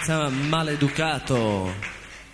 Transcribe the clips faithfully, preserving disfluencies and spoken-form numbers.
Si chiama Maleducato.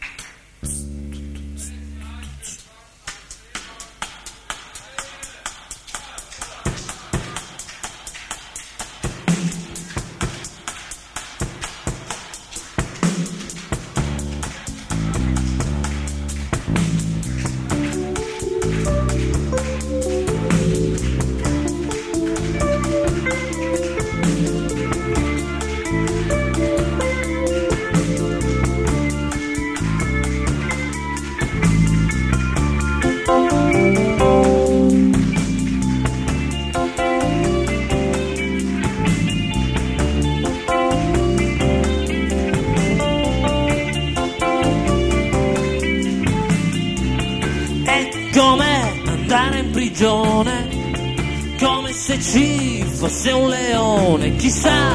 Come se ci fosse un leone, chissà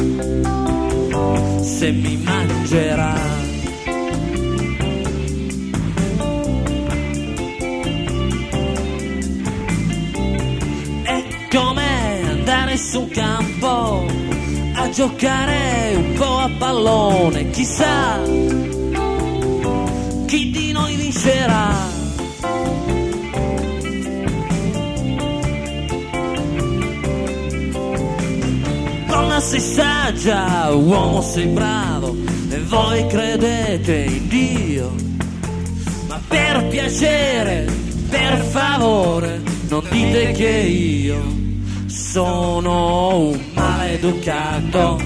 se mi mangerà. È come andare su un campo a giocare un po' a pallone, chissà chi di noi vincerà. Sei saggia, uomo sei bravo e voi credete in Dio, ma per piacere, per favore, non dite che io sono un maleducato,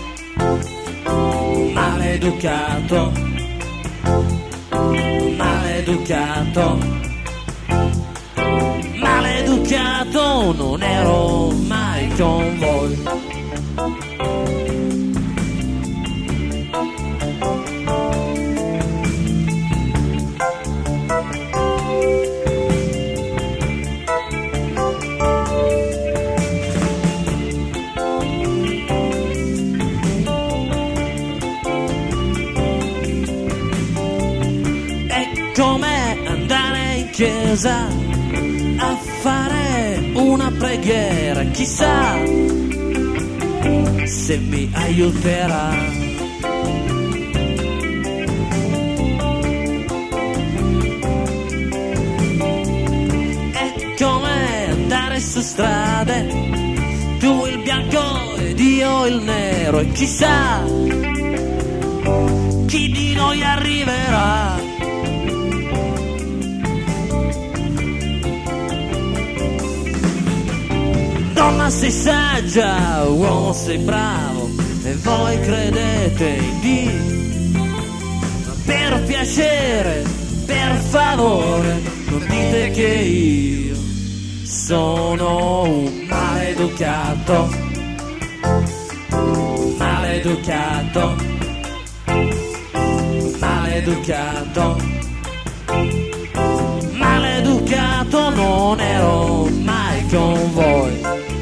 maleducato, maleducato, maleducato, non ero mai con voi. È come andare in chiesa a fare una preghiera, chissà se mi aiuterà. È come andare su strade, tu il bianco ed io il nero, e chissà chi di noi arriverà. Donna sei saggia, uomo sei bravo e voi credete in Dio, ma per piacere, per favore, non dite che io sono un maleducato, maleducato, maleducato, maleducato, non ero mai con voi.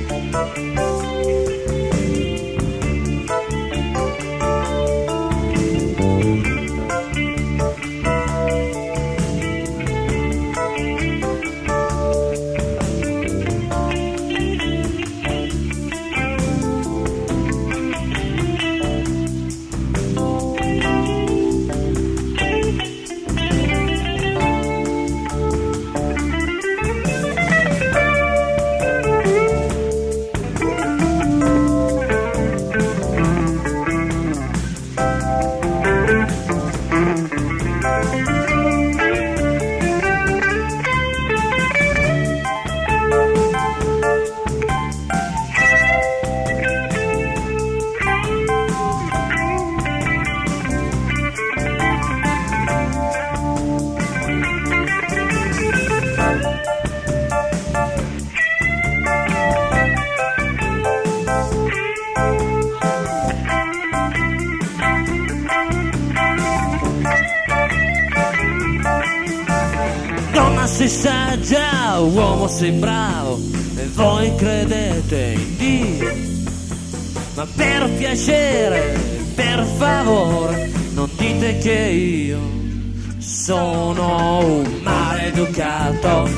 Sei saggia, uomo sei bravo e voi credete in Dio, ma per piacere, per favore, non dite che io sono un maleducato,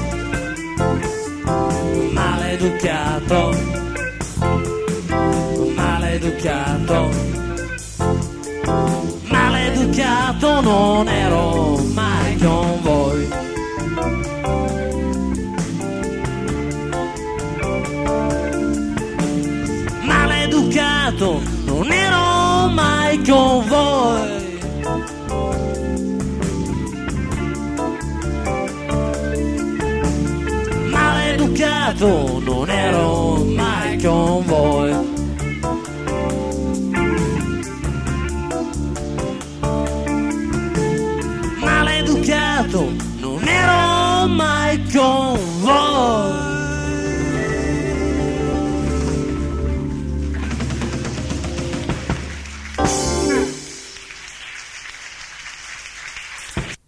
maleducato, maleducato, Maleducato non ero mai con voi. Maleducato non ero mai con voi. Maleducato non ero mai con voi. Maleducato non ero mai